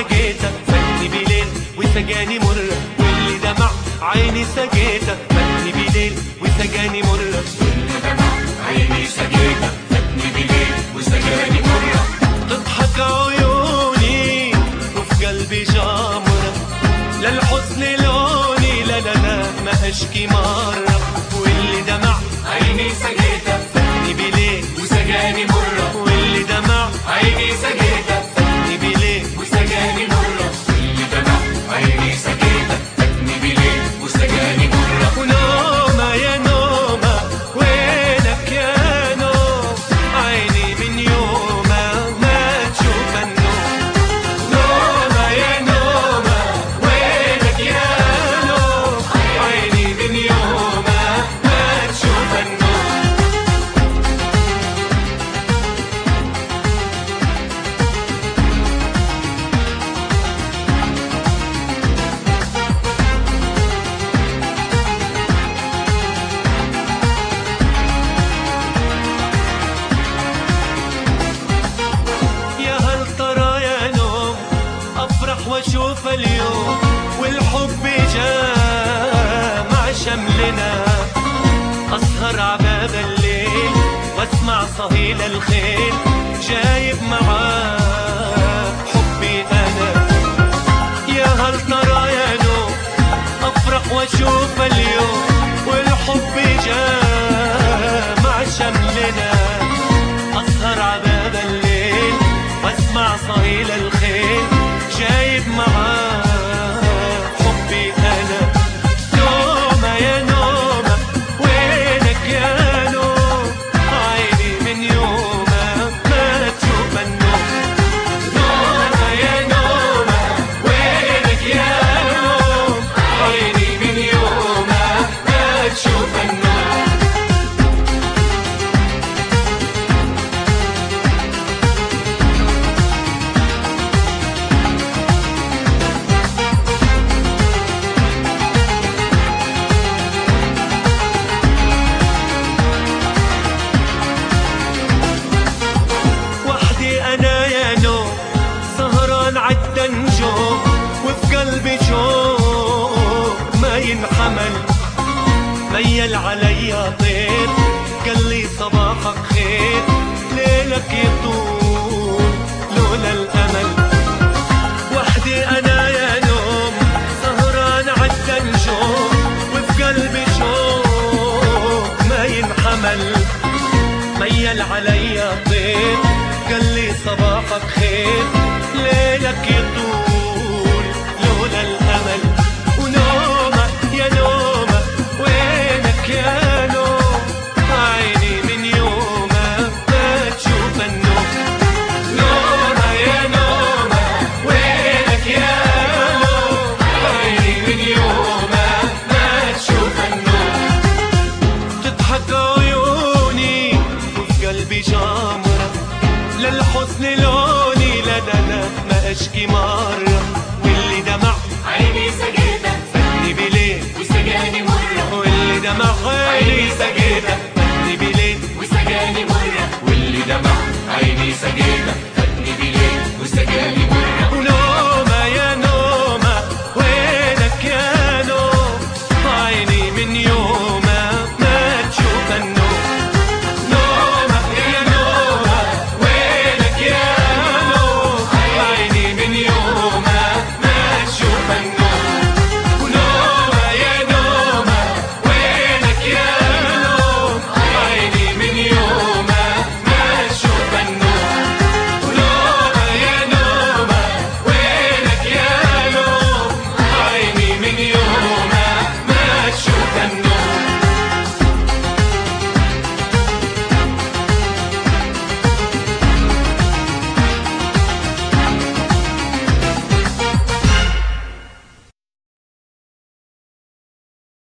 سقيته فاتني بليل وسقاني مرة، واللي دمع عيني سقيته فاتني بليل وسقاني مرة، واللي دمع عيني سقيته فاتني بليل وسقاني مرة. تضحك عيوني وفي قلبي جمرة، للحزن لوني لا لا لا ما اشكي مرة، واللي دمع عيني سقيته فاتني بليل وسقاني مرة، واللي دمع عيني سقيته فاتني بليل وسقاني مرة، واللي دمع عيني سقيته فاتني بليل وسقاني مرة. ونومة يا نومة وينك يا نوم، عيني من يومه ما تشوف النوم. نومة يا نومة وينك يا نوم، عيني من يومه ما تشوف النوم. يا هل ترى يا نوم افرح واشوف اليوم، والحب جاء مع شملنا، اسهر عباب الليل واسمع صهيل الخيل، جايب معاه حبي انا. يا هل ترى يا نوم افرح واشوف اليوم، والحب جاء مع شملنا، اسهر عباب الليل واسمع صهيل الخيل، جايب معاه حبي انا. نومة يا نومة وينك يا نوم، عيني من يومه ما تشوف النوم. نومة يا نومة وينك يا نوم، عيني من يومه ما تشوف النوم. وحدي أنا يا نوم سهران عدى نجوم، وفي قلبي شوق ما ينحمل، ميل عليا طير قال لي صباحك خير، ليلك يطول لولا الأمل. وحدي أنا يا نوم سهران عدى نجوم، وفي قلبي شوق ما ينحمل، ميل عليا طير قال لي صباحك خير، ليلك يطول لولا الأمل. ونومة يا نومة وينك يا نوم، عيني من يومه ما تشوف النوم. نومة يا نومة وينك يا نوم، عيني من يومه ما تشوف النوم. تضحك عيوني وفي قلبي جمرة، للحزن لوني لا لا لا ما اشكي مرة، واللي دمع عيني سقيته فاتني بليل وسقاني مرة، واللي دمع عيني سقيته فاتني بليل وسقاني مرة، واللي دمع عيني سقيته